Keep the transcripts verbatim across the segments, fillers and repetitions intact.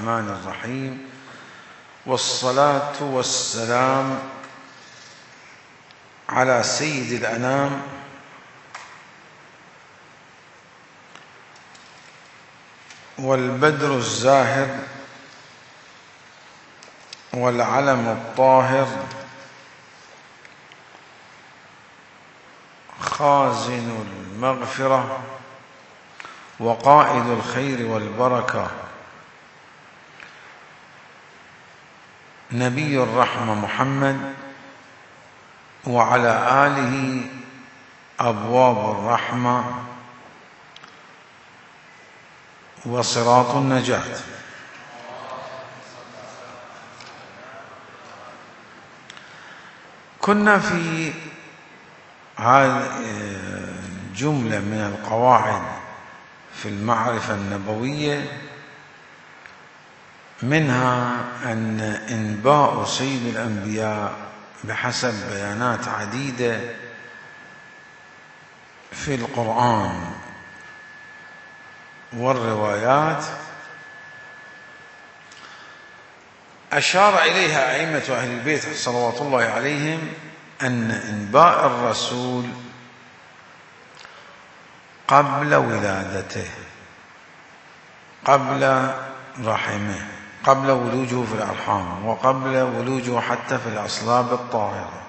الرحمن الرحيم، والصلاة والسلام على سيد الأنام والبدر الزاهر والعلم الطاهر خازن المغفرة وقائد الخير والبركة، نبي الرحمة محمد وعلى آله أبواب الرحمة وصراط النجاة. كنا في هذه جملة من القواعد في المعرفة النبوية، منها أن إنباء سيد الأنبياء بحسب بيانات عديدة في القرآن والروايات أشار إليها أئمة أهل البيت صلوات الله عليهم أن إنباء الرسول قبل ولادته، قبل رحمه، قبل ولوجه في الأرحام، وقبل ولوجه حتى في الأصلاب الطاهرة،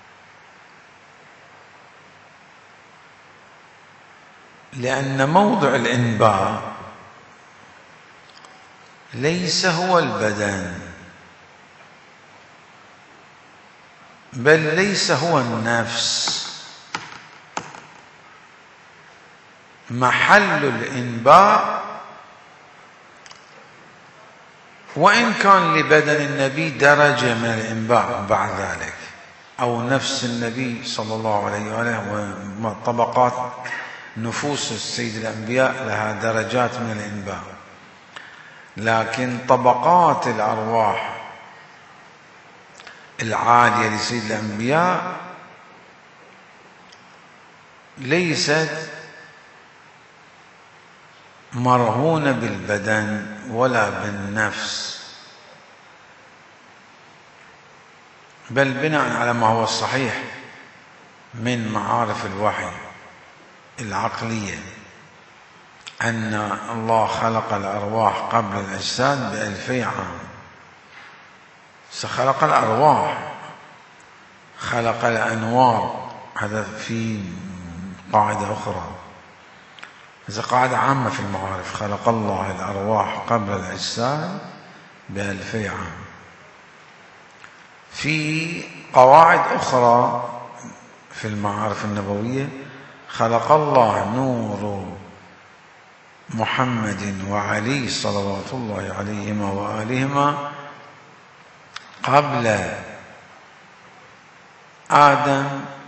لأن موضع الإنباء ليس هو البدن، بل ليس هو النفس. محل الإنباء وإن كان لبدن النبي درجة من الإنباء بعد ذلك، أو نفس النبي صلى الله عليه وآله، وطبقات نفوس السيد الأنبياء لها درجات من الإنباء، لكن طبقات الأرواح العالية لسيد الأنبياء ليست مرهونة بالبدن ولا بالنفس، بل بناء على ما هو الصحيح من معارف الوحي العقلية أن الله خلق الأرواح قبل الأجساد بألفي عام. سخلق الأرواح، خلق الأنوار، هذا في قاعدة أخرى، هذا قاعدة عامة في المعارف، خلق الله الأرواح قبل الأجساد بألفي عام. في قواعد أخرى في المعارف النبوية، خلق الله نور محمد وعلي صلوات الله عليهما وآلهما قبل آدم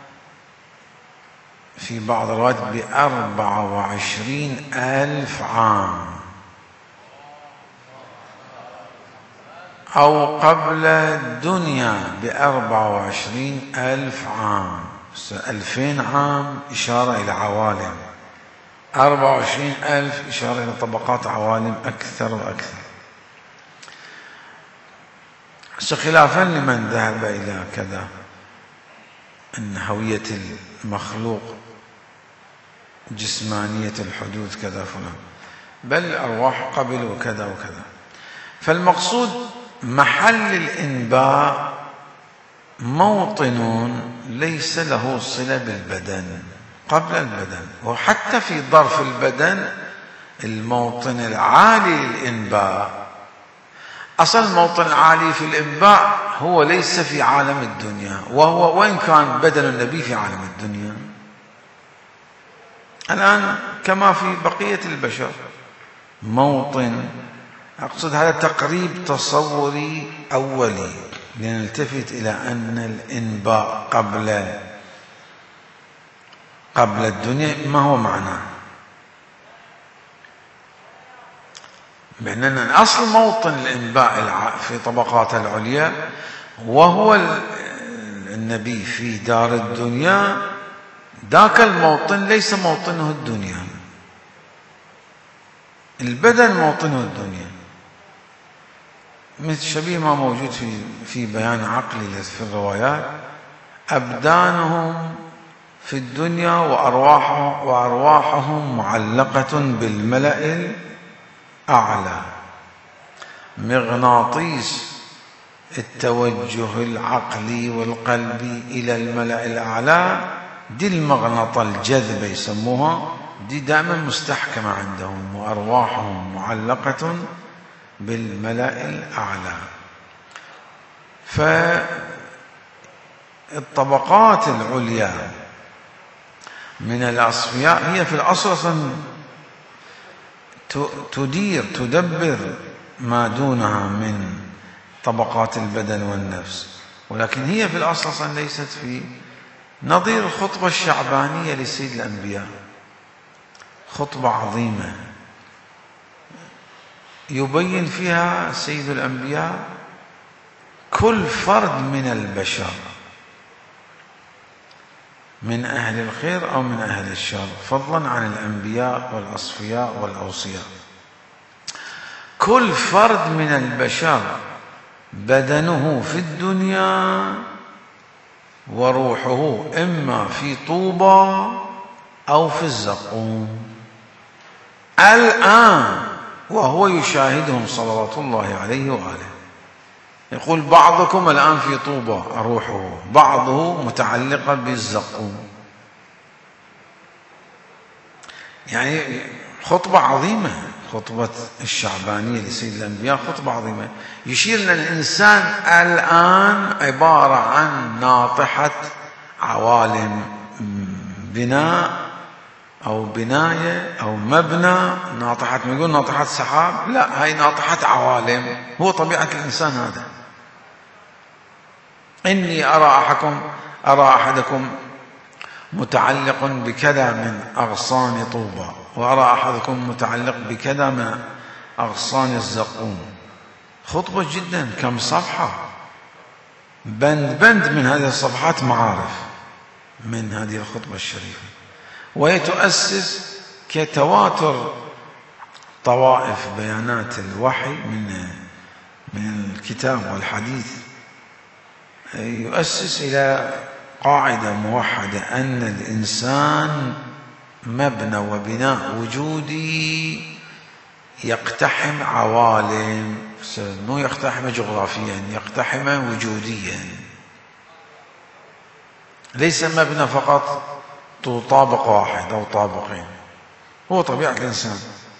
في بعض الروايات بأربعة وعشرين ألف عام، أو قبل الدنيا بأربعة وعشرين ألف عام. ألفين عام إشارة إلى عوالم، أربعة وعشرين ألف إشارة إلى طبقات عوالم أكثر وأكثر. خلافا لمن ذهب إلى كذا أن هوية المخلوق جسمانية الحدوث كذا فلان، بل الأرواح قبل وكذا وكذا. فالمقصود محل الإنباء موطن ليس له صلة بالبدن قبل البدن، وحتى في ظرف البدن الموطن العالي للإنباء، أصل الموطن العالي في الإنباء هو ليس في عالم الدنيا، وهو وإن كان بدن النبي في عالم الدنيا الآن كما في بقية البشر موطن. أقصد هذا تقريب تصوري أولي لنلتفت إلى أن الإنباء قبل قبل الدنيا ما هو معناه، بأننا أصل موطن الإنباء في طبقات العليا وهو النبي في دار الدنيا، ذاك الموطن ليس موطنه الدنيا، البدن موطنه الدنيا. مثل شبيه ما موجود في في بيان عقلي في الروايات: أبدانهم في الدنيا وأرواح وأرواحهم معلقة بالملأ الأعلى. مغناطيس التوجه العقلي والقلبي إلى الملأ الأعلى، دي المغناطة الجذبة يسموها، دي دائما مستحكمة عندهم. وأرواحهم معلقة بالملأ الأعلى. فالطبقات العليا من الأصفياء هي في الأصل تدير تدبر ما دونها من طبقات البدن والنفس، ولكن هي في الأصل ليست في نظير الخطبة الشعبانية لسيد الأنبياء. خطبة عظيمة يبين فيها سيد الأنبياء كل فرد من البشر، من أهل الخير أو من أهل الشر، فضلا عن الأنبياء والأصفياء والأوصياء. كل فرد من البشر بدنه في الدنيا وروحه إما في طوبى أو في الزقوم الآن، وهو يشاهدهم صلوات الله عليه وآله. يقول: بعضكم الآن في طوبى روحه، بعضه متعلقة بالزقوم. يعني خطبة عظيمة، خطبة الشعبانية لسيد الأنبياء خطبة عظيمة. يشير أن الإنسان الآن عبارة عن ناطحة عوالم، بناء أو بناية أو مبنى. ناطحة، ما يقول ناطحة سحاب، لا، هاي ناطحة عوالم. هو طبيعة الإنسان هذا. إني أرى أحدكم أرى أحدكم متعلق بكذا من أغصان طوبى، وأرى أحدكم متعلق بكذا من أغصان الزقوم. خطبة جدا، كم صفحة، بند بند من هذه الصفحات معارف من هذه الخطبة الشريفة. وهي تؤسس كتواتر طوائف بيانات الوحي من من الكتاب والحديث، يؤسس إلى قاعدة موحدة أن الإنسان مبنى وبناء وجودي يقتحم عوالم، مو يقتحم جغرافيا، يقتحم وجوديا. ليس مبنى فقط طابق واحد أو طابقين. هو طبيعة الإنسان.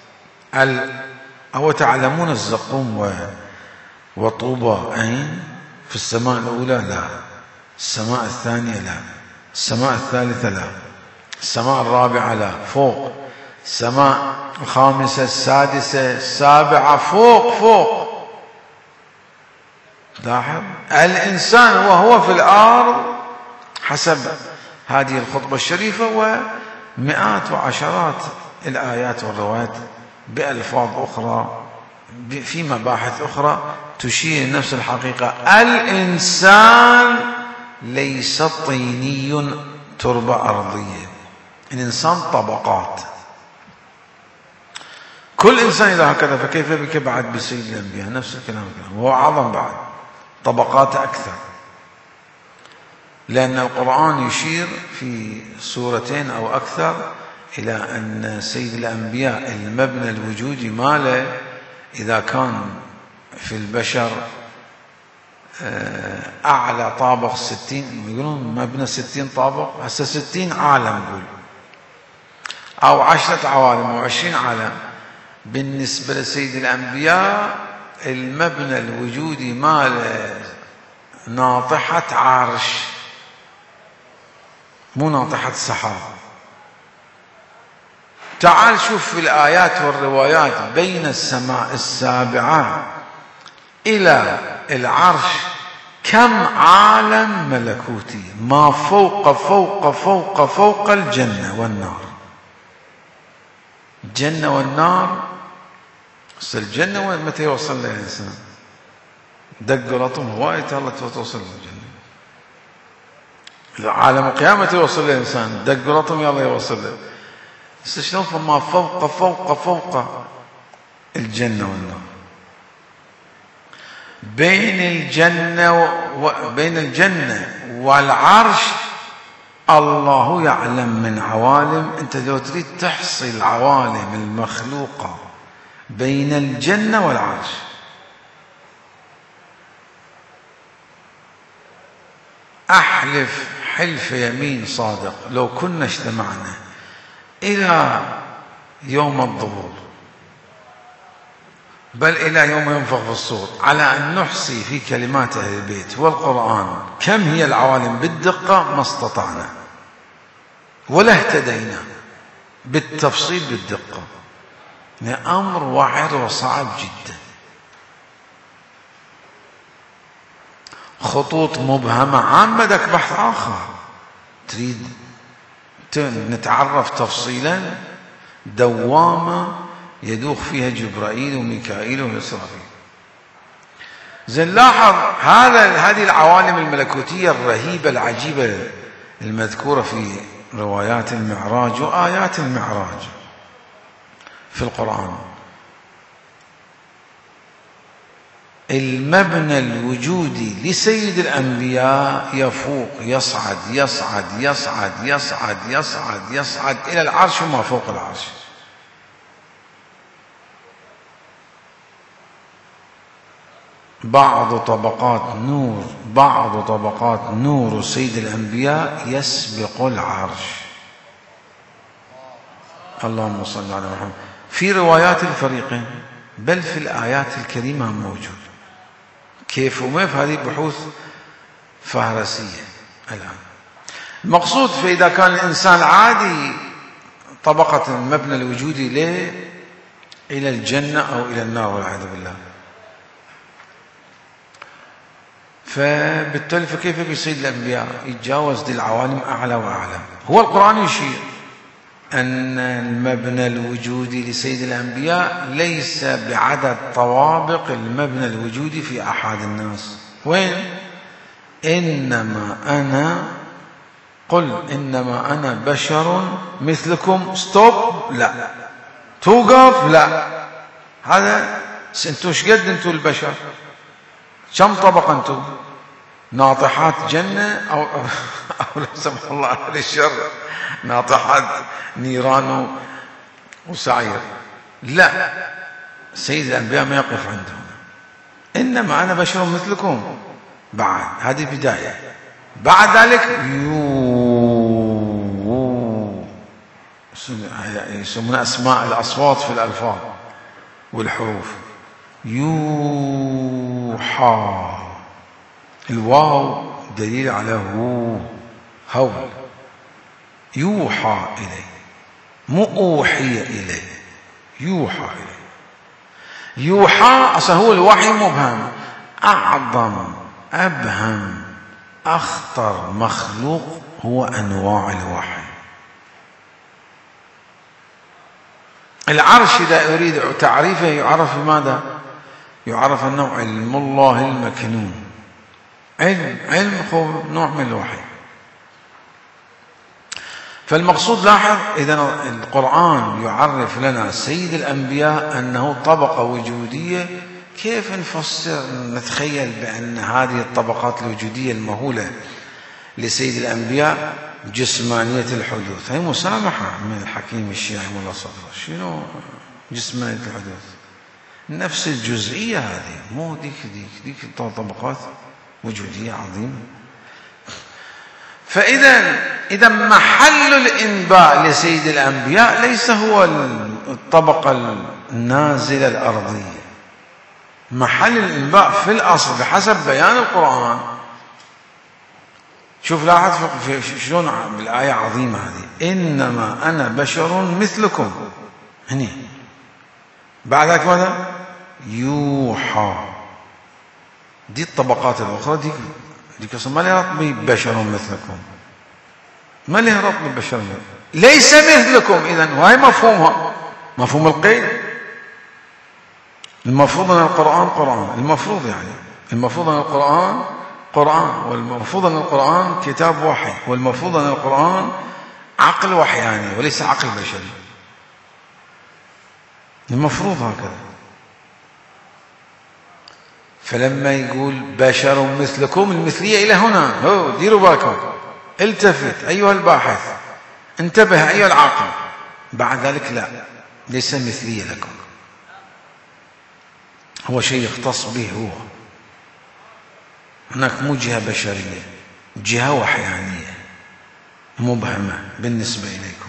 هو تعلمون الزقوم وطوبى أين؟ في السماء الأولى؟ لا. السماء الثانية؟ لا. السماء الثالثة؟ لا. السماء الرابعة؟ لا. فوق. السماء الخامسة، السادسة، السابعة، فوق فوق. لاحظ الإنسان وهو في الأرض حسب هذه الخطبة الشريفة ومئات وعشرات الآيات والروايات بألفاظ أخرى في مباحث أخرى تشير نفس الحقيقة. الإنسان ليس طيني تربة أرضية، الإنسان طبقات. كل إنسان إذا هكذا فكيف بك بعد بسيد الأنبياء؟ نفس الكلام، هو أعظم بعد، طبقات أكثر. لأن القرآن يشير في سورتين أو أكثر إلى أن سيد الأنبياء المبنى الوجودي ماله إذا كان في البشر أعلى طابق ستين، يقولون مبنى ستين طابق، هسه ستين عالم يقول، أو عشرة عوالم أو عشرين عالم. بالنسبة لسيد الأنبياء المبنى الوجودي ماله ناطحة عرش، مو ناطحة سحاب. تعال شوف في الآيات والروايات بين السماء السابعة إلى العرش كم عالم ملكوتي، ما فوق فوق فوق فوق الجنة والنار. الجنة والنار، الجنة متى يوصل لها الإنسان؟ دق رطم هواية الله توصل للجنة. عالم القيامة يوصل للإنسان دق رطم يلا يوصل له. بس شلون ما فوق فوق فوق الجنة والنار. بين الجنة وبين الجنة والعرش الله يعلم من عوالم. أنت لو تريد تحصي العوالم المخلوقة بين الجنة والعرش، أحلف حلف يمين صادق لو كنا اجتمعنا إلى يوم الظهور بل إلى يوم ينفخ في الصور على أن نحصي في كلمات أهل البيت والقرآن كم هي العوالم بالدقة ما استطعنا ولا اهتدينا بالتفصيل بالدقة. أمر واعر وصعب جدا. خطوط مبهمة عام بدك بحث آخر، تريد نتعرف تفصيلا دوامة يدوخ فيها جبرائيل وميكائيل وإسرافيل. زين لاحظ هذا هذه العوالم الملكوتية الرهيبة العجيبة المذكورة في روايات المعراج وآيات المعراج في القرآن. المبنى الوجودي لسيد الأنبياء يفوق يصعد يصعد يصعد يصعد يصعد يصعد إلى العرش وما فوق العرش. بعض طبقات نور بعض طبقات نور سيد الأنبياء يسبق العرش. اللهم صل على محمد. في روايات الفريقين بل في الآيات الكريمة موجود. كيف وما في هذه بحوث فهرسية الآن. المقصود فإذا كان الإنسان عادي طبقة المبنى الوجودي له إلى الجنة أو إلى النار والعياذ بالله، فبالتالي فكيف بسيد الأنبياء يتجاوز دي العوالم أعلى وأعلى. هو القرآن يشير أن المبنى الوجودي لسيد الأنبياء ليس بعدد طوابق المبنى الوجودي في أحد الناس. وين؟ إنما أنا قل إنما أنا بشر مثلكم. ستوب، لا. توقف، لا. هذا انتوا ايش قد انتوا البشر؟ كم طبقة انتم؟ ناطحات جنة أو أو لا سمح الله أهل الشر ناطحات نيران وسعير. لا، سيد الأنبياء ما يقف عندهم. إنما أنا بشر مثلكم. بعد هذه بداية. بعد ذلك يو يسمونها أسماء الأصوات في الألفاظ والحروف. يوحى، الواو دليل على هو، هول. يوحى إليه، مو أوحي إليه، يوحى إليه. يوحى أصلا هو الوحي مبهم. أعظم أبهم أخطر مخلوق هو أنواع الوحي. العرش إذا أريد تعريفه يعرف بماذا؟ يعرف أنه علم الله المكنون. علم علم هو نوع من الوحي. فالمقصود لاحظ إذا القرآن يعرف لنا سيد الأنبياء أنه طبقة وجودية. كيف نفسر نتخيل بأن هذه الطبقات الوجودية المهولة لسيد الأنبياء جسمانية الحدوث؟ هي مسامحة من الحكيم الشيعي مولا صدر. شنو جسمانية الحدوث؟ نفس الجزئية هذه، مو ديك ديك ديك طبقات وجودية عظيمة. فإذا إذا محل الإنباء لسيد الأنبياء ليس هو الطبقة النازلة الأرضية. محل الإنباء في الأصل بحسب بيان القرآن. شوف لاحظ شلون بالآية عظيمة هذه، إنما أنا بشر مثلكم. هني بعد ذلك ماذا؟ يوحى. دي الطبقات الأخرى دي دي قصة ما لها ربط ببشر مثلكم، ما لها ربط ببشر مثلكم. ليس مثلكم. إذن وهي مفهومها مفهوم القيد. المفروض أن القرآن قرآن، المفروض يعني المفروض أن القرآن قرآن، والمفروض أن القرآن كتاب وحي، والمفروض أن القرآن عقل وحياني وليس عقل بشري. المفروض هكذا. فلما يقول بشر مثلكم، المثلية إلى هنا، هو ديروا بالكم، التفت أيها الباحث، انتبه أيها العاقل. بعد ذلك لا، ليس مثلية لكم، هو شيء يختص به هو. هناك مو جهة بشرية، جهة وحيانية مبهمة بالنسبة إليكم.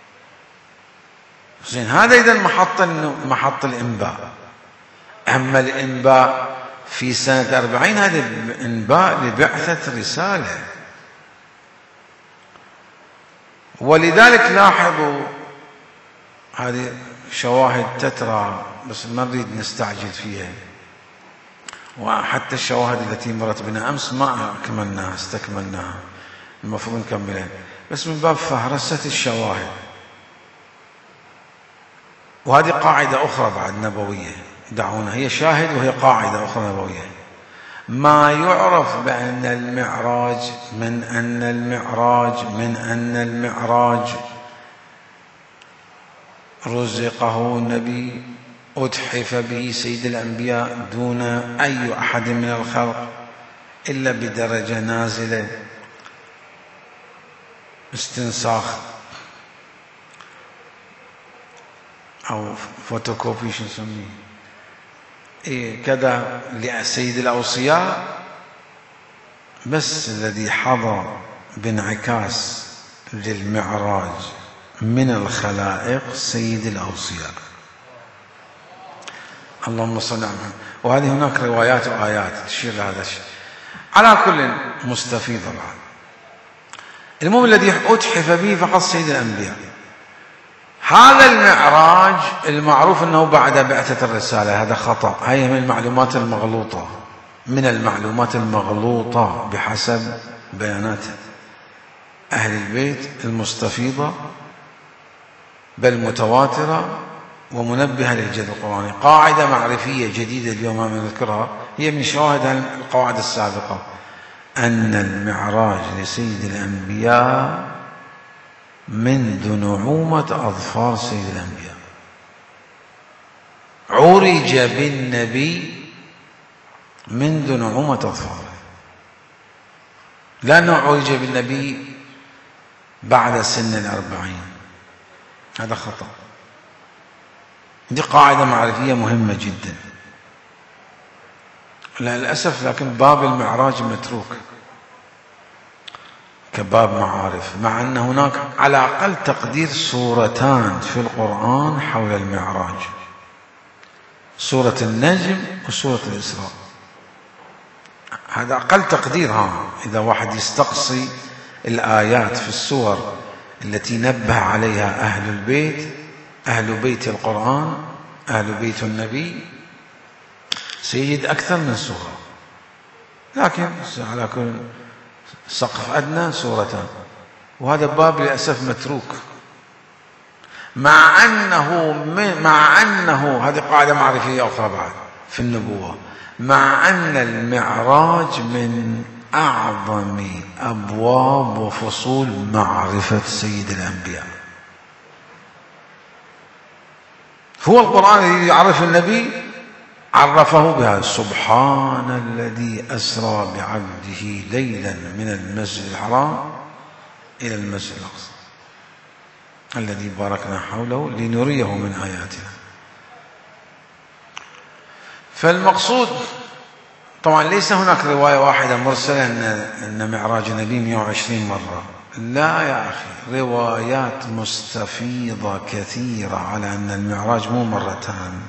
زين، هذا إذا محط محط الإنباء. أما الإنباء في سنة أربعين هذا إنباء لبعثة رسالة. ولذلك لاحظوا هذه شواهد تترى، بس ما نريد نستعجل فيها، وحتى الشواهد التي مرت بنا أمس ما أكملناها، استكملناها، المفروض نكملها، بس من باب فهرسة الشواهد. وهذه قاعدة أخرى بعد نبوية، دعونا، هي شاهد وهي قاعدة أخرى نبوية. ما يعرف بأن المعراج من أن المعراج من أن المعراج رزقه نبي أتحف به سيد الأنبياء دون أي أحد من الخلق إلا بدرجة نازلة، استنساخ أو فوتوكوبي، شو نسميه، إيه كذا لسيد الأوصياء، بس الذي حضر بانعكاس للمعراج من الخلائق سيد الأوصياء. اللهم صل على محمد. وهذه هناك روايات وآيات تشير لهذا الشيء. على كل مستفيض طبعا. المهم الذي أتحف به فقط سيد الأنبياء. هذا المعراج المعروف أنه بعد بعثة الرسالة، هذا خطأ، هي من المعلومات المغلوطة، من المعلومات المغلوطة بحسب بيانات أهل البيت المستفيضة بل متواترة ومنبهة للجد القرآني. قاعدة معرفية جديدة اليوم ما نذكرها، هي من شواهد القواعد السابقة، أن المعراج لسيد الأنبياء منذ نعومة أظفار سيد الأنبياء. عرج بالنبي منذ نعومة أظفاره، لأنه عرج بالنبي بعد سن الأربعين، هذا خطأ. دي قاعدة معرفية مهمة جدا للأسف، لكن باب المعراج متروك كباب معارف، مع أن هناك على أقل تقدير سورتان في القرآن حول المعراج، سورة النجم وسورة الإسراء. هذا أقل تقدير. ها إذا واحد يستقصي الآيات في السور التي نبه عليها أهل البيت، أهل بيت القرآن، أهل بيت النبي، سيجد أكثر من سورة، لكن على كل سقف أدنى سورتان، وهذا باب للأسف متروك، مع أنه مع أنه هذه قاعدة معرفية أخرى بعد في النبوة، مع أن المعراج من أعظم أبواب وفصول معرفة سيد الأنبياء. هو القرآن الذي يعرف النبي عرفه بها: سبحان الذي أسرى بعبده ليلا من المسجد الحرام إلى المسجد الأقصى الذي باركنا حوله لنريه من آياتنا. فالمقصود طبعا ليس هناك رواية واحدة مرسلة أن معراج النبي مئة وعشرين مرة، لا يا أخي، روايات مستفيضة كثيرة على أن المعراج مو مرتان،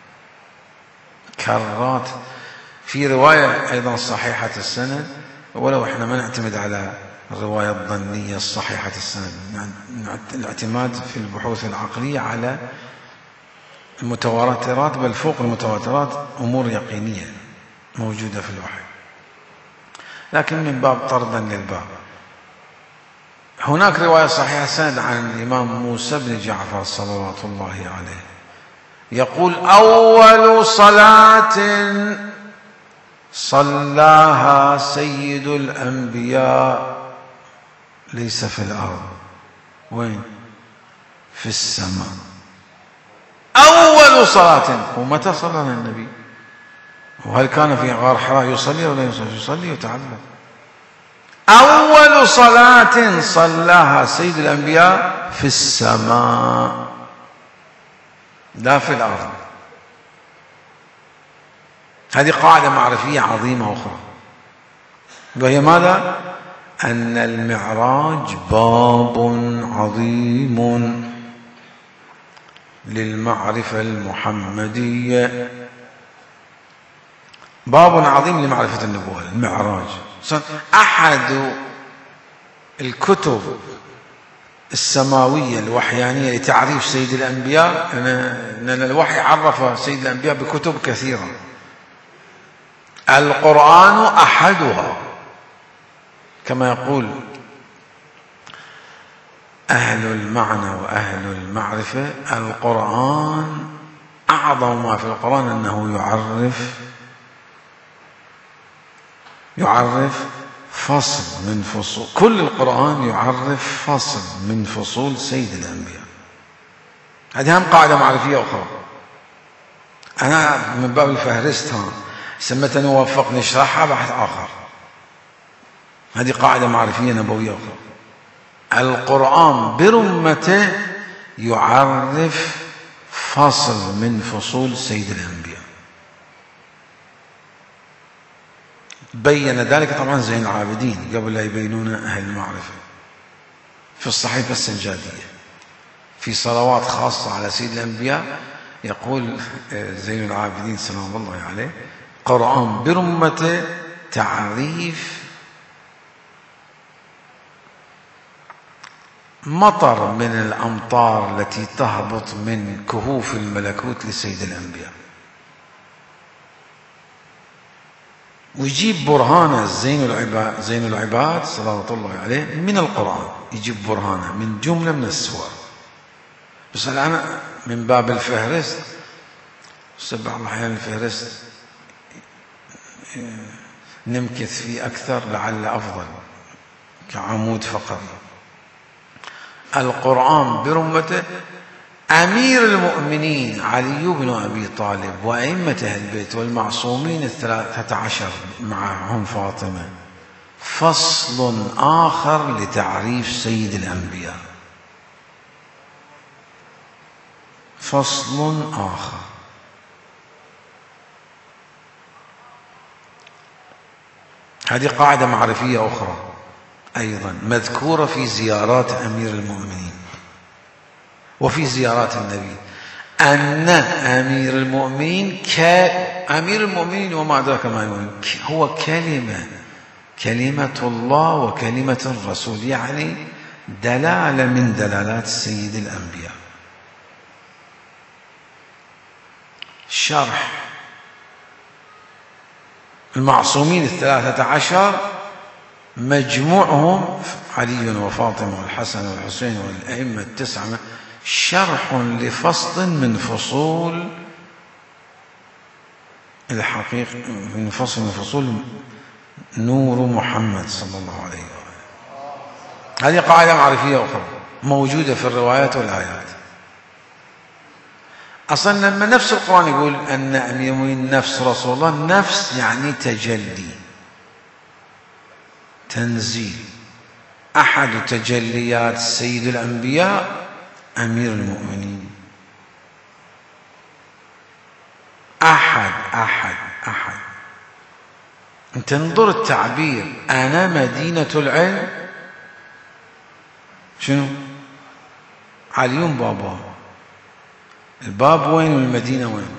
كرات. في رواية أيضا صحيحة السند، ولو إحنا ما نعتمد على الرواية الظنية الصحيحة السند، الاعتماد في البحوث العقلية على المتواترات، بل فوق المتواترات أمور يقينية موجودة في الوحي، لكن من باب طردا للباب. هناك رواية صحيحة السند عن الإمام موسى بن جعفر صلوات الله عليه يقول: أول صلاة صلاها سيد الأنبياء ليس في الأرض، وين؟ في السماء. أول صلاة. ومتى صلى النبي؟ وهل كان في غار حراء يصلي ولا يصلي؟ يصلي وتعلم. أول صلاة صلاها سيد الأنبياء في السماء لا في الأرض. هذه قاعدة معرفية عظيمة أخرى، وهي ماذا؟ أن المعراج باب عظيم للمعرفة المحمدية، باب عظيم لمعرفة النبوة. المعراج أحد الكتب السماوية الوحيانية لتعريف سيد الأنبياء، أن الوحي عرف سيد الأنبياء بكتب كثيرة، القرآن أحدها. كما يقول أهل المعنى وأهل المعرفة: القرآن أعظم ما في القرآن أنه يعرف يعرف فصل من فصول، كل القرآن يعرف فصل من فصول سيد الأنبياء. هذه هم قاعدة معرفية أخرى. أنا من باب الفهرست سمتني ووفقني اشرحها بحث آخر. هذه قاعدة معرفية نبوية أخرى. القرآن برمته يعرف فصل من فصول سيد الأنبياء. بين ذلك طبعا زين العابدين قبل لا يبينون أهل المعرفة في الصحيفة السجادية في صلوات خاصة على سيد الأنبياء. يقول زين العابدين سلام الله عليه: قرآن برمته تعريف مطر من الأمطار التي تهبط من كهوف الملكوت لسيد الأنبياء. ويجيب برهانه زين العباد زين العباد صلوات الله عليه من القرآن، يجيب برهانه من جملة من السور. بس الآن من باب الفهرست، سبع الأحيان الفهرست نمكث فيه أكثر لعل أفضل كعمود فقري. القرآن برمته أمير المؤمنين علي بن أبي طالب وأئمة أهل البيت والمعصومين الثلاثة عشر معهم فاطمة، فصل آخر لتعريف سيد الأنبياء، فصل آخر. هذه قاعدة معرفية أخرى أيضا مذكورة في زيارات أمير المؤمنين وفي زيارات النبي، أن أمير المؤمنين كأمير المؤمنين وما أدراك ما المؤمنين هو كلمة كلمة الله وكلمة الرسول، يعني دلالة من دلالات سيد الأنبياء. شرح المعصومين الثلاثة عشر مجموعهم علي وفاطمة والحسن والحسين والأئمة التسعة شرح لفصل من فصول الحقيقة، من فصل من فصول نور محمد صلى الله عليه وآله. هذه قاعدة معرفية أخرى موجودة في الروايات والآيات. أصلا لما نفس القرآن يقول أن أمير المؤمنين نفس رسول الله، نفس يعني تجلي تنزيل. أحد تجليات سيد الأنبياء أمير المؤمنين. أحد أحد أحد أنت انظر التعبير: أنا مدينة العلم. شنو؟ علي بابا، الباب وين والمدينة وين؟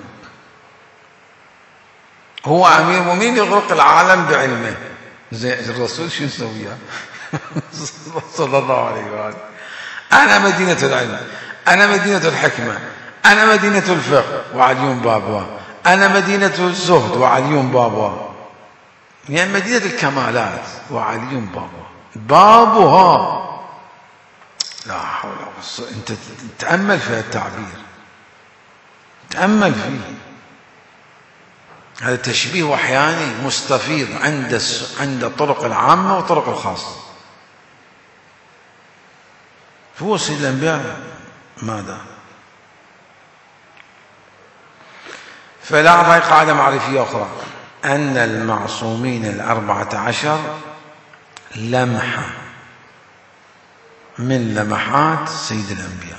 هو أمير المؤمنين يغرق العالم بعلمه، زي الرسول شو نسويها؟ صلى الله عليه وآله. أنا مدينة العلم، أنا مدينة الحكمة، أنا مدينة الفقه وعلي بابا، أنا مدينة الزهد وعلي بابا، يعني مدينة الكمالات وعلي بابا بابها. لا حول ولا قوة. أنت تأمل في التعبير، تأمل فيه. هذا تشبيه وحياني مستفيض عند عند الطرق العامة والطرق الخاصة. هو سيد الأنبياء ماذا؟ فلاحظ هاي قاعدة معرفية أخرى، أن المعصومين الأربعة عشر لمحة من لمحات سيد الأنبياء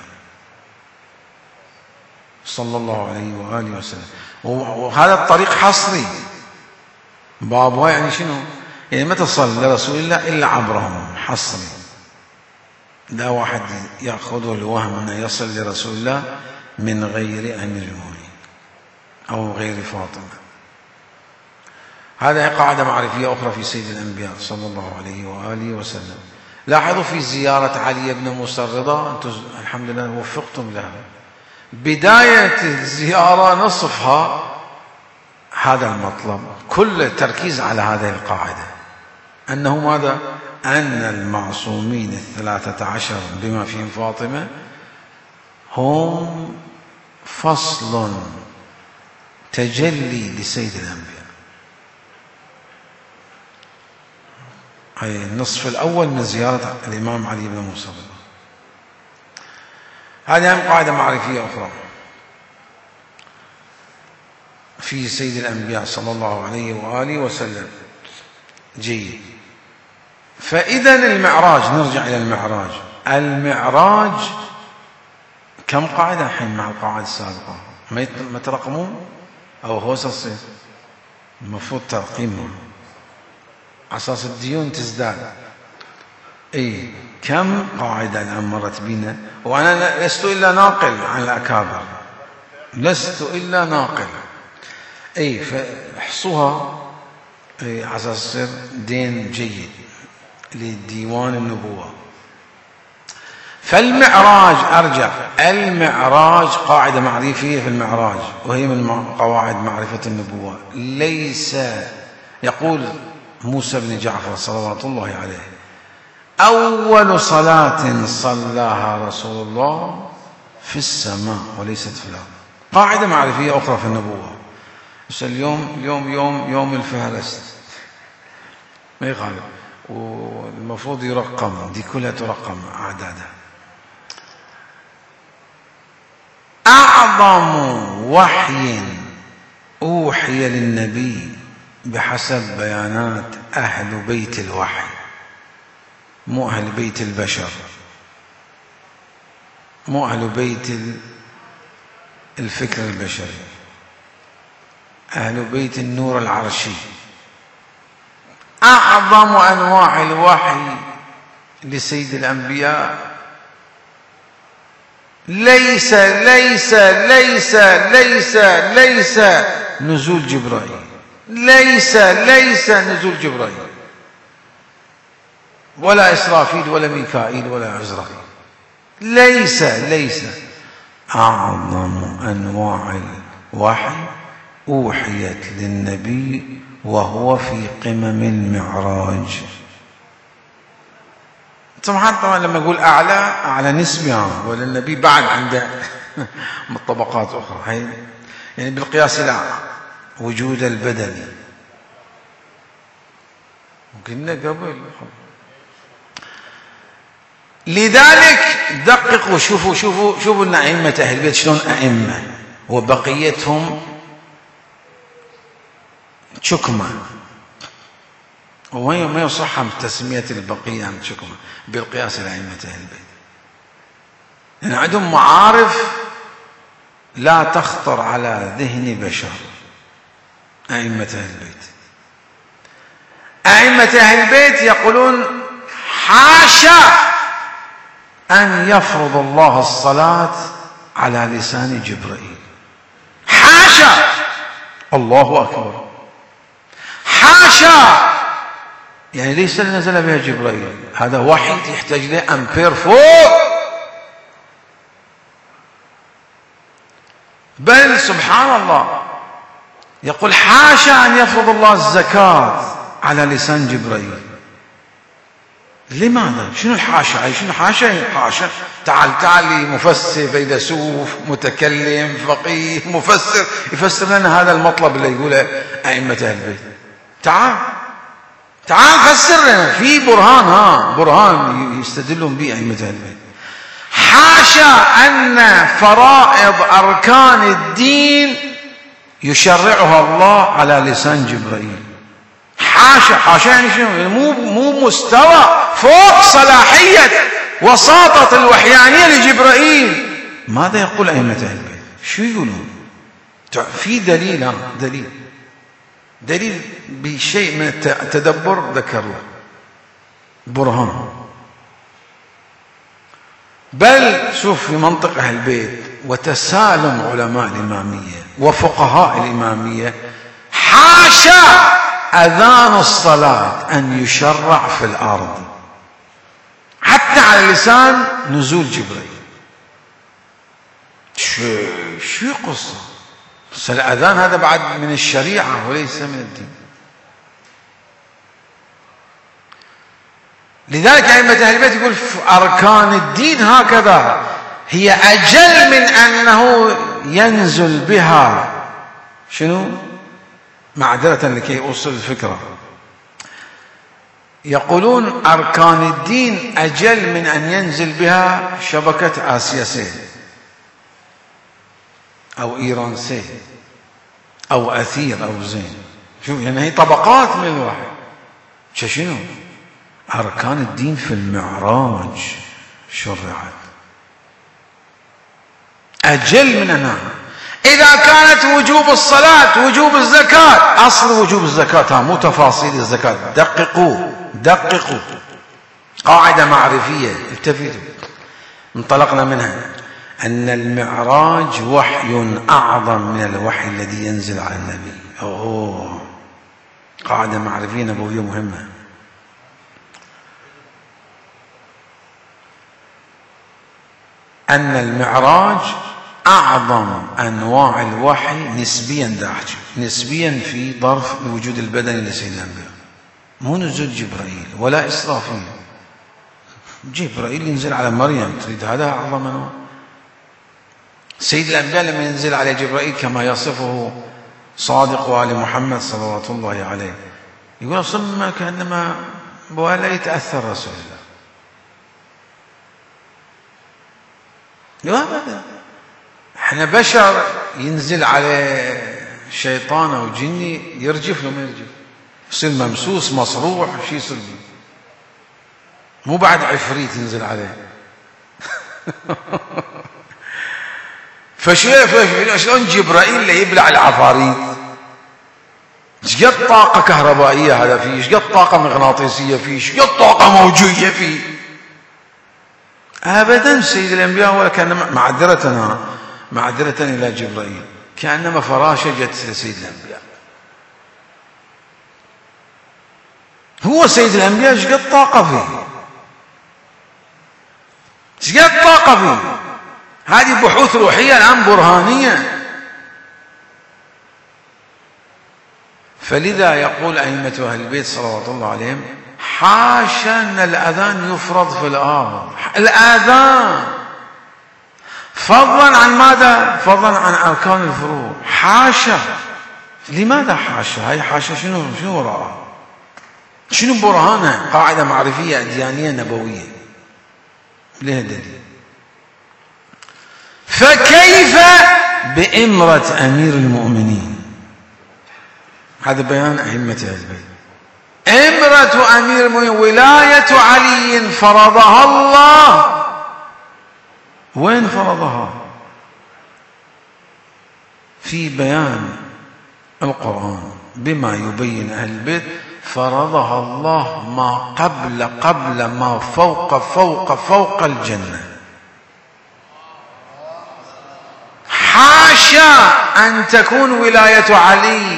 صلى الله عليه وآله وسلم. وهذا الطريق حصري، بابها يعني شنو؟ يعني ما تصل لرسول الله إلا عبرهم، حصري. لا واحد يأخذه الوهم أنه يصل لرسول الله من غير أمير المؤمنين أو غير فاطمة. هذه قاعدة معرفية أخرى في سيد الأنبياء صلى الله عليه وآله وسلم. لاحظوا في زيارة علي بن موسى الرضا، أنتم الحمد لله وفقتم لها، بداية الزيارة نصفها هذا المطلب، كل التركيز على هذه القاعدة، أنه ماذا؟ أن المعصومين الثلاثة عشر بما فيهم فاطمة هم فصل تجلي لسيد الأنبياء. هي النصف الأول من زيارة الإمام علي بن موسى. هذه هم قاعدة معرفية أخرى في سيد الأنبياء صلى الله عليه وآله وسلم. جيد. فإذا المعراج، نرجع إلى المعراج. المعراج كم قاعدة الحين مع القاعدة السابقة؟ ما ترقمون أو هو الصيف المفروض ترقيمه أساس الديون تزداد. إيه كم قاعدة الآن مرت بنا، وأنا لست إلا ناقل عن الأكابر، لست إلا ناقل. إيه فاحصوها إيه على أساس يصير دين جيد لديوان النبوة. فالمعراج، أرجع، المعراج قاعدة معرفية في المعراج، وهي من قواعد معرفة النبوة. ليس، يقول موسى بن جعفر صلوات الله عليه: أول صلاة صلاها رسول الله في السماء وليست في الأرض. قاعدة معرفية أخرى في النبوة. بس اليوم اليوم يوم يوم الفهرست ما يغالب، والمفروض يرقم، دي كلها ترقم أعدادها. أعظم وحي أوحي للنبي بحسب بيانات أهل بيت الوحي، مو أهل بيت البشر، مو أهل بيت الفكر البشري، أهل بيت النور العرشي. أعظم أنواع الوحي لسيد الأنبياء ليس ليس ليس ليس ليس نزول جبرائيل، ليس ليس نزول جبرائيل ولا إسرافيل ولا ميكائيل ولا عزرائيل، ليس ليس أعظم أنواع الوحي أوحيت للنبي وهو في قمم المعراج. طبعا طبعا لما يقول أعلى، أعلى نسبة، وللنبي بعد عنده طبقات أخرى، هي يعني بالقياس لا وجود البدني قلنا قبل. لذلك دققوا، شوفوا شوفوا شوفوا ان ائمه اهل البيت شلون ائمه وبقيتهم شكمه، وما يصح تسميه البقيه عن شكمه بالقياس على ائمه اهل البيت، لان عندهم معارف لا تخطر على ذهن بشر. ائمه اهل البيت ائمه اهل البيت يقولون حاشا أن يفرض الله الصلاة على لسان جبرائيل، حاشا، الله أكبر، حاشا، يعني ليس نزل بها جبرائيل، هذا وحي يحتاج له أمبير فوق. بل سبحان الله يقول حاشا أن يفرض الله الزكاة على لسان جبرائيل. لماذا؟ شنو الحاشا؟ شنو حاشا؟ حاشا تعال تعال لي مفسر فيلسوف متكلم فقيه مفسر يفسر لنا هذا المطلب اللي يقوله أئمة أهل البيت. تعال تعال فسر لنا في برهان، ها برهان يستدلون به أئمة أهل البيت. حاشا أن فرائض أركان الدين يشرعها الله على لسان جبرائيل. حاشا، حاشا يعني شنو؟ مو مو مستوى فوق صلاحية وساطة الوحيانية لجبرائيل. ماذا يقول أئمة أهل البيت؟ شو يقولون؟ في دليل، ها دليل دليل بشيء من التدبر ذكر له برهان. بل شوف في منطق أهل البيت وتسالم علماء الإمامية وفقهاء الإمامية، حاشا أذان الصلاة أن يشرع في الأرض حتى على لسان نزول جبريل. شو شو قصة؟ بس الأذان هذا بعد من الشريعة وليس من الدين. لذلك أئمة أهل البيت يقول أركان الدين هكذا هي أجل من أنه ينزل بها. شنو؟ معذرة لكي أوصل الفكرة، يقولون أركان الدين أجل من أن ينزل بها شبكة آسيا سيل أو إيران سيل أو أثير أو زين. شوف يعني هي طبقات من الواحد. شنو؟ أركان الدين في المعراج شرعت أجل من أنها. إذا كانت وجوب الصلاة وجوب الزكاة، أصل وجوب الزكاة مو تفاصيل الزكاة، دققوا دققوا قاعدة معرفية التفتوا انطلقنا منها، أن المعراج وحي أعظم من الوحي الذي ينزل على النبي. أوه قاعدة معرفية نبوية مهمة. أن المعراج أعظم أنواع الوحي نسبيا، داحج نسبيا في ظرف الوجود البدني لسيدنا الأنبياء، مو نزول جبرائيل ولا إسرافيل. جبرائيل ينزل على مريم، تريد هذا أعظم أنواع. سيد الأنبياء لما ينزل على جبرائيل كما يصفه صادق وآل محمد صلوات الله عليه، يقول صم كأنما ولا يتأثر رسول الله. لا أبدا، احنا بشر ينزل على شيطان أو جني يرجف له ما يرجف، يصير ممسوس مصروح شي يصير، مو بعد عفريت ينزل عليه. فشلون جبرائيل اللي يبلع العفاريت؟ ايش قد طاقة كهربائية هذا فيه، ايش قد طاقة مغناطيسية فيه، ايش قد طاقة موجية فيه. أبدا سيد الأنبياء ولا كان معذرتنا معذرة إلى جبرائيل كأنما فراشة جت لسيد الأنبياء. هو سيد الأنبياء ايش قد طاقة فيه، ايش قد طاقة فيه. هذه بحوث روحية الآن برهانية. فلذا يقول أئمة أهل البيت صلوات الله عليهم حاشا أن الأذان يفرض في الأرض. الأذان فضلا عن ماذا؟ فضلا عن أركان الفروع. حاشا. لماذا حاشا؟ هاي حاشا شنو شنو وراءها؟ شنو برهانها؟ قاعدة معرفية أديانية نبوية لها دليل. فكيف بإمرة أمير المؤمنين؟ هذا بيان أئمة أهل البيت. إمرة أمير المؤمنين ولاية علي فرضها الله. وين فرضها؟ في بيان القرآن بما يبين أهل البيت فرضها الله ما قبل قبل ما فوق فوق فوق الجنة. حاشا أن تكون ولاية علي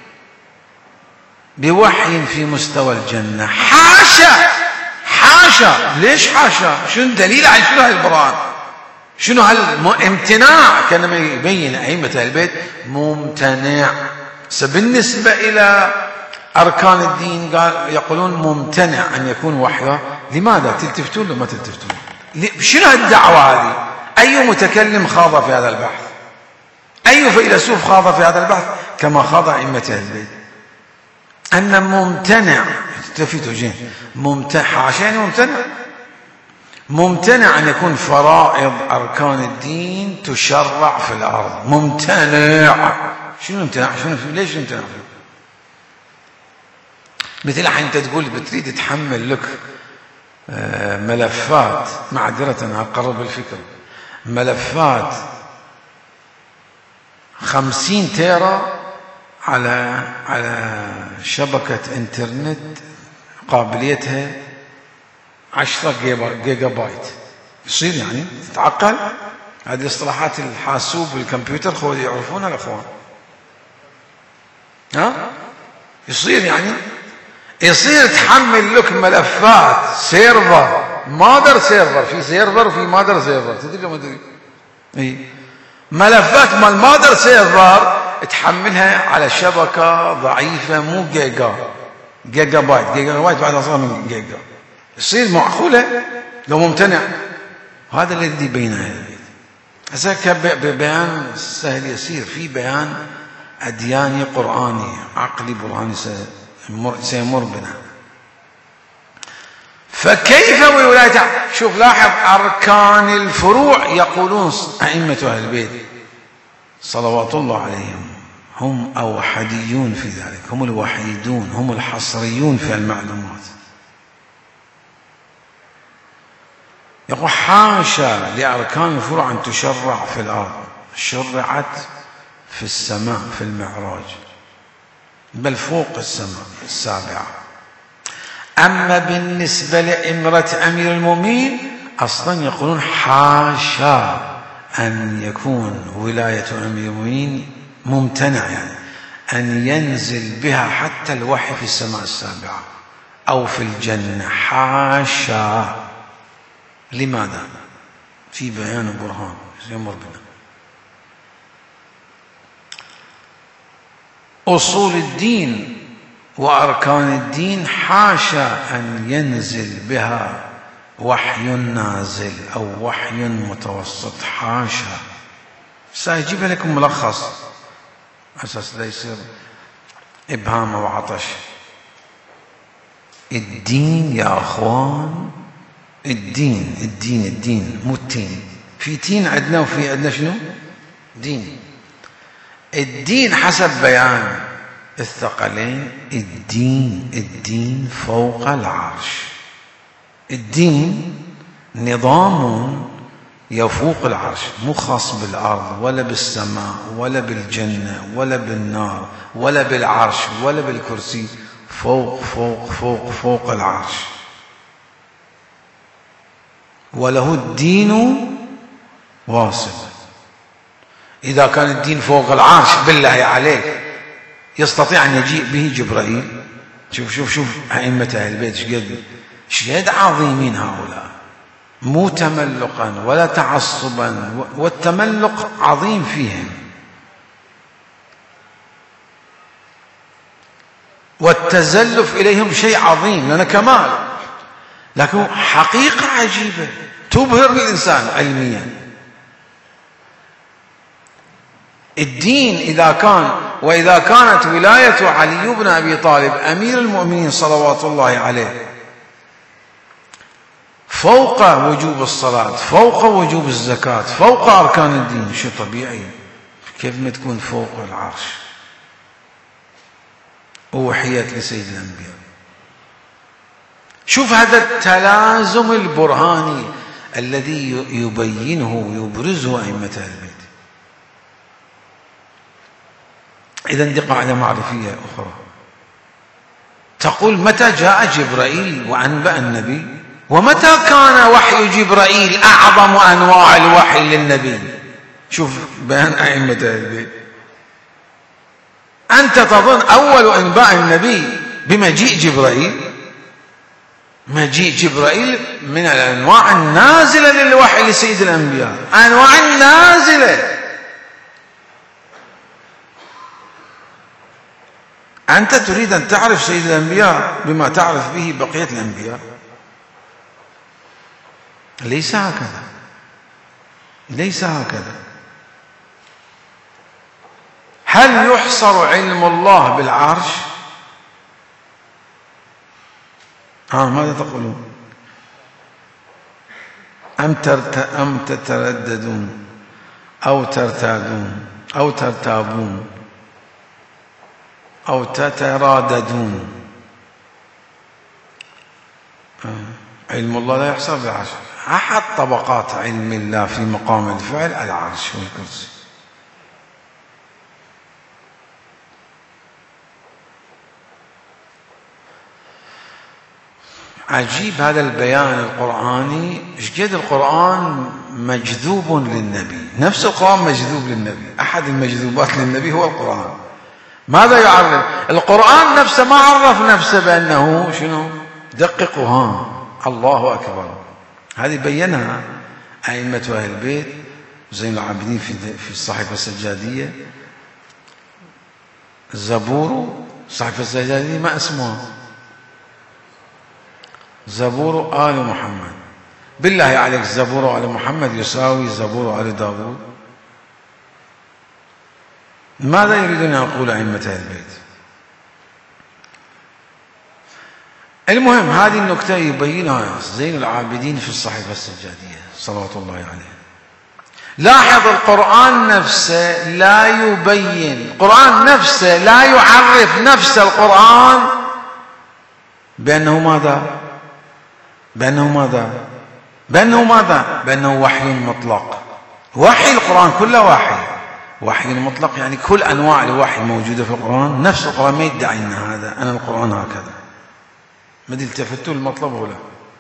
بوحي في مستوى الجنة. حاشا حاشا. ليش حاشا؟ شنو دليل على شنو هالبرهان؟ شنو هالامتناع؟ كما يبين أئمة أهل البيت ممتنع. بالنسبة إلى أركان الدين قال يقولون ممتنع أن يكون وحيا. لماذا؟ تلتفتون لما تلتفتون؟ شنو هالدعوة هذه؟ أي متكلم خاض في هذا البحث؟ أي فيلسوف خاض في هذا البحث كما خاض أئمة أهل البيت؟ أن ممتنع تلتفتوا جين ممتنع. حاشا ممتنع ممتنع أن يكون فرائض أركان الدين تشرع في الأرض. ممتنع. شنو امتناع؟ شنو ليش امتناع؟ مثل الحين انت تقول بتريد تحمل لك ملفات، معذرة اقرب الفكر، ملفات خمسين تيرا على على شبكة انترنت قابليتها عشرة جيجا بايت، يصير يعني تتعقل؟ هذه اصطلاحات الحاسوب والكمبيوتر خذ يعرفونها الاخوان. ها يصير يعني يصير تحمل لك ملفات سيرفر، مادر سيرفر، في سيرفر وفي مادر سيرفر، تدري ما تدري؟ اي ملفات مال مادر سيرفر تحملها على شبكة ضعيفة، مو جيجا، جيجا بايت، جيجا بايت بعد أصغر من جيجا. يصير معقولة لو ممتنع؟ هذا الذي يبينه هذا البيت. هسه ببيان سهل يسير، في بيان أدياني قرآني عقلي برهاني سيمر بنا. فكيف ولاية؟ شوف لاحظ أركان الفروع يقولون أئمة أهل البيت صلوات الله عليهم هم أوحديون في ذلك، هم الوحيدون، هم الحصريون في المعلومات. يقول حاشا لأركان الفروع أن تشرع في الأرض، شرعت في السماء في المعراج، بل فوق السماء السابعة. أما بالنسبة لإمرة أمير المؤمنين أصلا يقولون حاشا أن يكون ولاية أمير المؤمنين ممتنع، يعني أن ينزل بها حتى الوحي في السماء السابعة أو في الجنة، حاشا. لماذا؟ في بيان برهان يمر بنا. أصول الدين وأركان الدين حاشا أن ينزل بها وحي نازل أو وحي متوسط، حاشا. سأجيب لكم ملخص أساس لا يصير إبهام أو عطش. الدين يا أخوان، الدين الدين الدين مو التين، في تين عندنا وفي عندنا شنو؟ دين. الدين حسب بيان الثقلين، الدين الدين فوق العرش. الدين نظام يفوق العرش، مو خاص بالأرض ولا بالسماء ولا بالجنة ولا بالنار ولا بالعرش ولا بالكرسي، فوق فوق فوق فوق العرش. وله الدين واصل. إذا كان الدين فوق العرش بالله عليك يستطيع أن يجيء به جبرائيل؟ شوف شوف شوف أئمة أهل البيت شقد شقد عظيمين هؤلاء، مو تملقا ولا تعصبا، والتملق عظيم فيهم، والتزلف إليهم شيء عظيم لأنه كمال، لكن حقيقة عجيبة تبهر الإنسان علميا. الدين إذا كان وإذا كانت ولاية علي بن أبي طالب أمير المؤمنين صلوات الله عليه فوق وجوب الصلاة، فوق وجوب الزكاة، فوق أركان الدين، شيء طبيعي كيف ما تكون فوق العرش. أوحيت لسيد الأنبياء. شوف هذا التلازم البرهاني الذي يبينه ويبرزه أئمة أهل البيت. إذا دي قاعدة معرفية أخرى تقول متى جاء جبرائيل وأنبأ النبي، ومتى كان وحي جبرائيل أعظم أنواع الوحي للنبي. شوف بيان أئمة أهل البيت. أنت تظن أول أنباء النبي بمجيء جبرائيل؟ مجيء جبرائيل من الأنواع النازلة للوحي لسيد الأنبياء، أنواع النازلة. أنت تريد أن تعرف سيد الأنبياء بما تعرف به بقية الأنبياء؟ ليس هكذا، ليس هكذا. هل يحصر علم الله بالعرش؟ ها ماذا تقولون؟ أم, ترت... أم تترددون أو ترتادون أو ترتابون أو تتراددون. علم الله لا يحصر بالعرش. أحد طبقات علم الله في مقام الفعل العرش والكرسي. عجيب هذا البيان القرآني. شقد القرآن مجذوب للنبي، نفس القرآن مجذوب للنبي. أحد المجذوبات للنبي هو القرآن. ماذا يعرف القرآن نفسه؟ ما عرف نفسه بأنه شنو؟ دققوا ها، الله أكبر. هذه بينها أئمة أهل البيت زين العابدين في في الصحيفة السجادية. الزبور الصحيفة السجادية ما اسمها؟ زبور آل محمد. بالله عليك زبور آل محمد يساوي زبور آل داود؟ ماذا يريدون أن يقول أئمة أهل البيت؟ المهم هذه النكتة يبينها زين العابدين في الصحيفة السجادية صلوات الله عليه. لاحظ القرآن نفسه لا يبين، القرآن نفسه لا يعرف نفس القرآن بأنه ماذا؟ بأنه ماذا؟ بأنه ماذا؟ بأنه وحي مطلق. وحي القرآن كله وحي. وحي مطلق يعني كل أنواع الوحي موجودة في القرآن. نفس القرآن ما يدعي أن هذا أنا القرآن هكذا. ما التفتوا المطلب ولا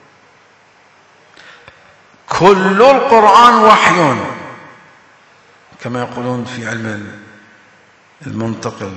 كل القرآن وحي كما يقولون في علم المنطق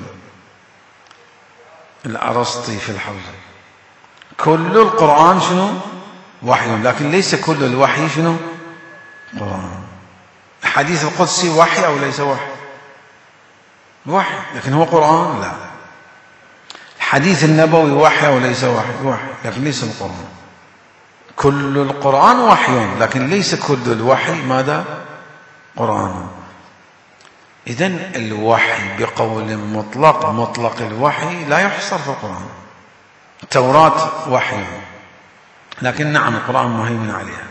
الأرسطي في الحوزة. كل القرآن شنو؟ وحي، لكن ليس كل الوحي شنو؟ قرآن. الحديث القدسي وحي أو ليس وحي؟ وحي، لكن هو قرآن؟ لا. الحديث النبوي وحي أو ليس وحي؟ وحي، لكن ليس القرآن. كل القرآن وحي، لكن ليس كل الوحي ماذا؟ قرآن. إذن الوحي بقول مطلق، مطلق الوحي لا يحصر في القرآن. التوراة وحي، لكن نعم القرآن مهيمن عليها.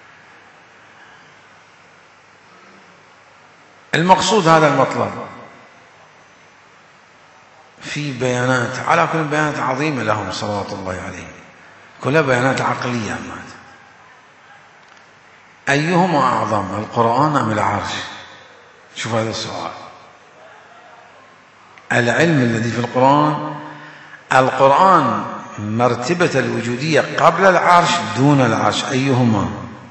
المقصود هذا المطلب في بيانات، على كل بيانات عظيمة لهم صلوات الله عليه، كلها بيانات عقلية. مات. أيهما أعظم، القرآن أم العرش؟ شوف هذا السؤال. العلم الذي في القرآن، القرآن مرتبة الوجودية قبل العرش دون العرش، أيهما؟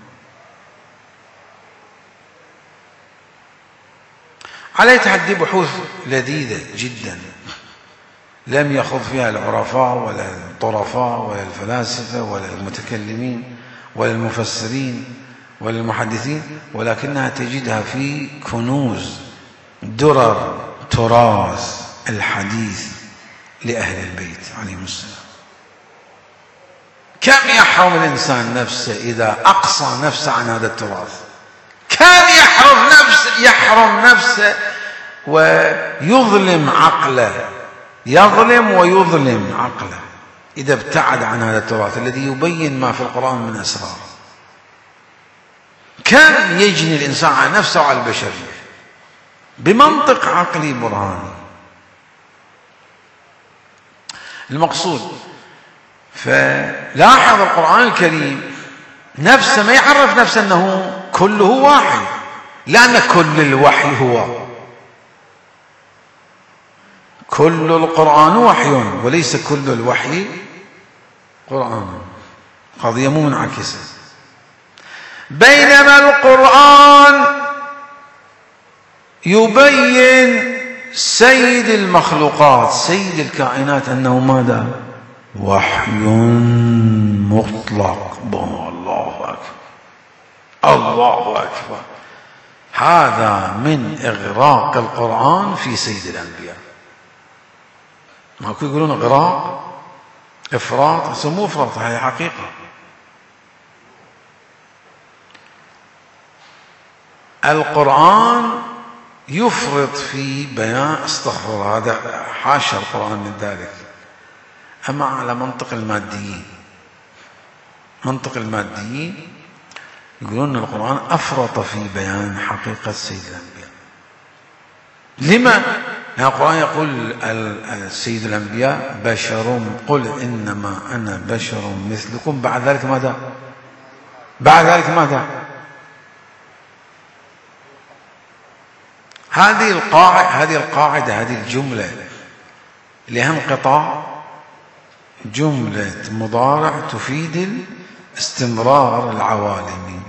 عليه تحدي بحوث لذيذة جدا لم يخوض فيها العرفاء ولا الطرفاء ولا الفلاسفة ولا المتكلمين ولا المفسرين ولا المحدثين، ولكنها تجدها في كنوز درر تراث الحديث لأهل البيت عليهم السلام. كم يحرم الإنسان نفسه إذا أقصى نفسه عن هذا التراث، كم يحرم نفسه يحرم نفسه ويظلم عقله، يظلم ويظلم عقله إذا ابتعد عن هذا التراث الذي يبين ما في القرآن من أسرار. كم يجني الإنسان على نفسه وعلى البشرية بمنطق عقلي برهاني. المقصود، فلاحظ القرآن الكريم نفسه ما يعرف نفسه أنه كله وحي، لأن كل الوحي هو كل القرآن وحي وليس كل الوحي قرآن. قضية مو منعكسة. بينما القرآن يبين سيد المخلوقات سيد الكائنات أنه ماذا؟ وحي مطلق. الله أكبر، الله أكبر. هذا من إغراق القرآن في سيد الأنبياء. ما كانوا يقولون إغراق، إفراط، يسموه إفراط، هذه حقيقة. القرآن يفرط في بيان، استغفر، هذا حاشا القرآن من ذلك. أما على منطق الماديين، منطق الماديين يقولون أن القرآن أفرط في بيان حقيقة سيد الأنبياء. لما؟ يعني القرآن يقول سيد الأنبياء بشر، قل إنما أنا بشر مثلكم. بعد ذلك ماذا؟ بعد ذلك ماذا؟ هذه القاعدة هذه القاعدة هذه الجملة لها انقطاع، جملة مضارع تفيد الاستمرار العوالمي.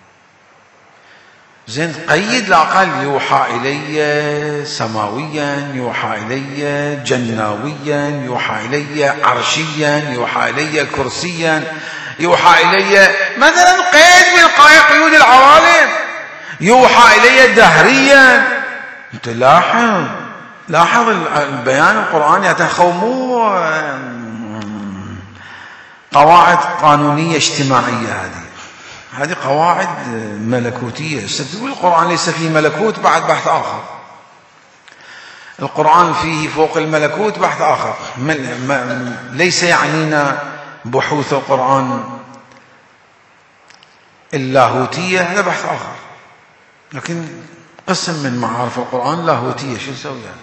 زين، قيد الأقل يوحى إلي سماويا، يوحى إلي جناويا، يوحى إلي عرشيا، يوحى إلي كرسيا، يوحى إلي مثلا قيد من قيود العوالم، يوحى إلي دهريا. انت لاحظ لاحظ البيان القرآني يتخومو قواعد قانونية اجتماعية. هذه هذه قواعد ملكوتية. ستقول القرآن ليس فيه ملكوت، بعد بحث آخر. القرآن فيه فوق الملكوت، بحث آخر. ليس يعنينا بحوث القرآن اللاهوتية، هذا بحث آخر. لكن قسم من معارف القرآن لاهوتية، شو نسوي يعني؟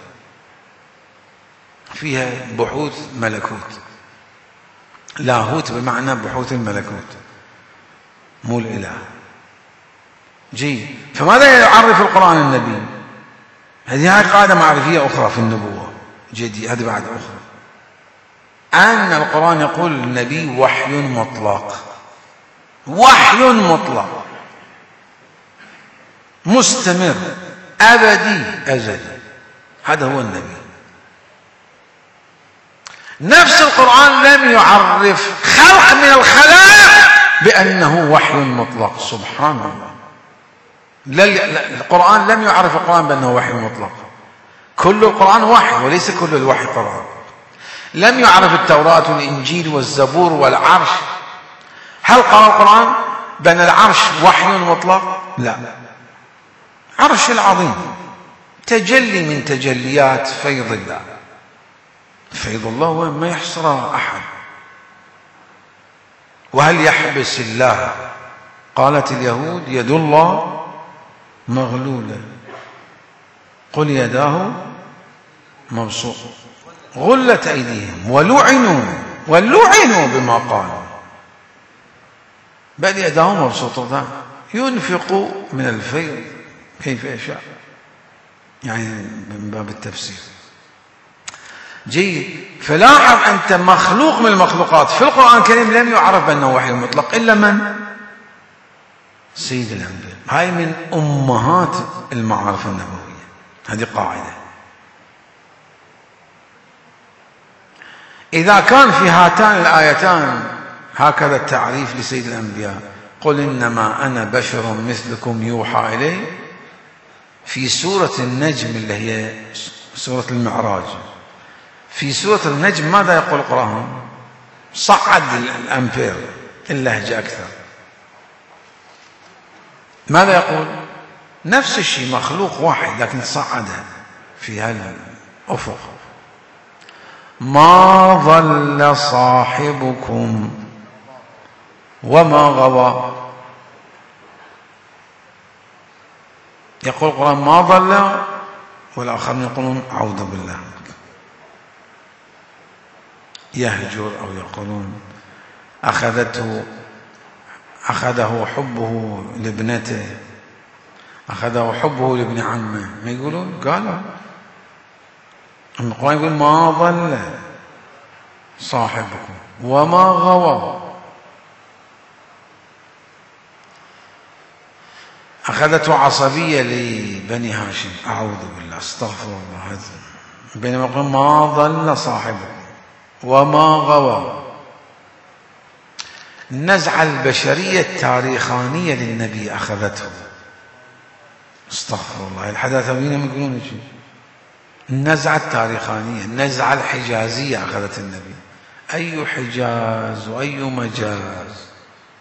فيها بحوث ملكوت، لاهوت بمعنى بحوث الملكوت مو الإله. جي، فماذا يعرف القرآن النبي؟ هذه هاي قاعدة معرفية أخرى في النبوة. جدي، هذه بعد أخرى، أن القرآن يقول النبي وحي مطلق، وحي مطلق مستمر أبدي أزلي. هذا هو النبي. نفس القرآن لم يعرف خلق من الخلائق بأنه وحي مطلق. سبحان الله. القرآن لم يعرف القرآن بأنه وحي مطلق. كل القرآن وحي وليس كل الوحي قرآن. لم يعرف التوراة والإنجيل والزبور والعرش. هل قال القرآن بأن العرش وحي مطلق؟ لا. عرش العظيم تجلي من تجليات فيض الله. فيض الله ما يحصر أحد. وهل يحبس الله؟ قالت اليهود يد الله مغلولة، قل يداه مبسوطة، غلت أيديهم ولعنوا ولعنوا بما قالوا، بل يداه مبسوطتان ينفق من الفيض كيف يشاء. يعني من باب التفسير. جيد. فلاحظ أنت مخلوق من المخلوقات في القرآن الكريم لم يعرف بأنه وحي مطلق إلا من؟ سيد الأنبياء. هاي من أمهات المعارف النبوية. هذه قاعدة. إذا كان في هاتان الآيتان هكذا التعريف لسيد الأنبياء، قل إنما أنا بشر مثلكم يوحى إلي، في سورة النجم اللي هي سورة المعراج، في سورة النجم ماذا يقول القرآن؟ صعد الأمبير اللهجة أكثر. ماذا يقول؟ نفس الشيء، مخلوق واحد لكن صعدها في هذا الأفق. ما ضل صاحبكم وما غوى. يقول القرآن ما ضل، والآخرين يقولون أعوذ بالله يهجر، أو يقولون أخذته أخذه حبه لابنته، أخذه حبه لابن عمه. ما يقولون؟ قالوا القرآن يقول ما ضل صاحبكم وما غوى. أخذته عصبية لبني هاشم، أعوذ بالله استغفر الله. بينما يقول ما ضل صاحبكم وما غوى. النزعة البشرية التاريخانية للنبي أخذته، استغفر الله. الحداثويين يقولون شيء، النزعة التاريخانية، النزعة الحجازية أخذت النبي. أي حجاز وأي مجاز؟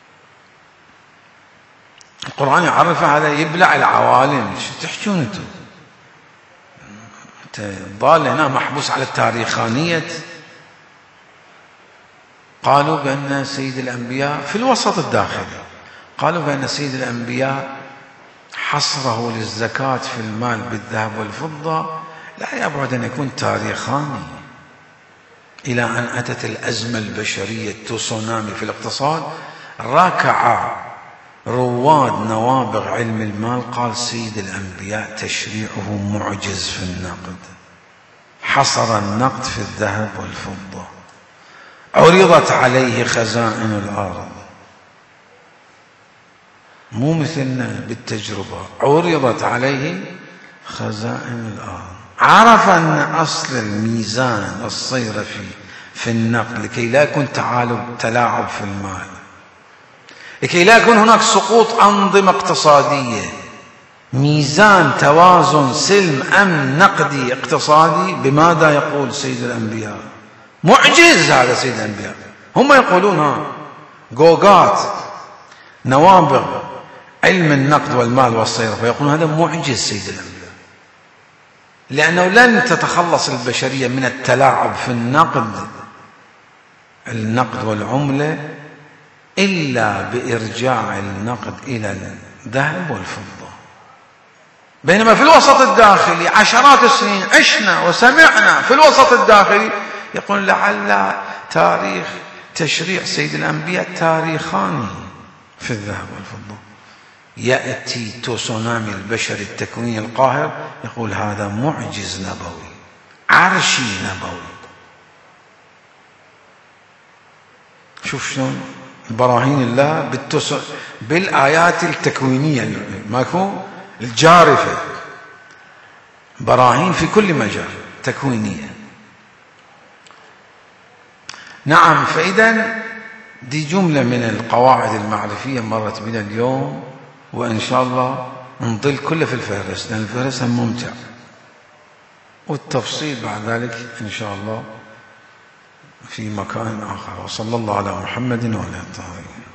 القرآن يعرفه هذا يبلع العوالم. شو تحجون انتم؟ انت الضال هنا محبوس على التاريخانية. قالوا بأن سيد الأنبياء في الوسط الداخلي، قالوا بأن سيد الأنبياء حصره للزكاة في المال بالذهب والفضة لا يبعد أن يكون تاريخاني، إلى أن أتت الأزمة البشرية التسونامي في الاقتصاد، ركع رواد نوابغ علم المال قال سيد الأنبياء تشريعه معجز في النقد، حصر النقد في الذهب والفضة، عرضت عليه خزائن الأرض، مو مثلنا بالتجربة، عرضت عليه خزائن الأرض، عرف أن أصل الميزان الصيرفي في النقد لكي لا يكون تلاعب في المال، لكي لا يكون هناك سقوط أنظمة اقتصادية، ميزان توازن سلم أمن نقدي اقتصادي. بماذا يقول سيد الأنبياء؟ معجز هذا سيد الأنبياء. هم يقولون ها جوجات نوابغ علم النقد والمال والصيرفة يقولون هذا معجز سيد الأنبياء، لأنه لن تتخلص البشرية من التلاعب في النقد النقد والعملة إلا بإرجاع النقد إلى الذهب والفضة. بينما في الوسط الداخلي عشرات السنين عشنا وسمعنا في الوسط الداخلي يقول لعل تاريخ تشريع سيد الأنبياء تاريخاني في الذهب والفضة. يأتي تسونامي البشري التكويني القاهر يقول هذا معجز نبوي عرشي نبوي. شوف شلون براهين الله بالتس... بالآيات التكوينية ماكو الجارفة، براهين في كل مجال تكوينية. نعم، فإذا دي جملة من القواعد المعرفية مرت بنا اليوم، وإن شاء الله نضل كله في الفهرس لأن الفهرس ممتع، والتفصيل بعد ذلك إن شاء الله في مكان آخر. وصلى الله على محمد وعلى آله.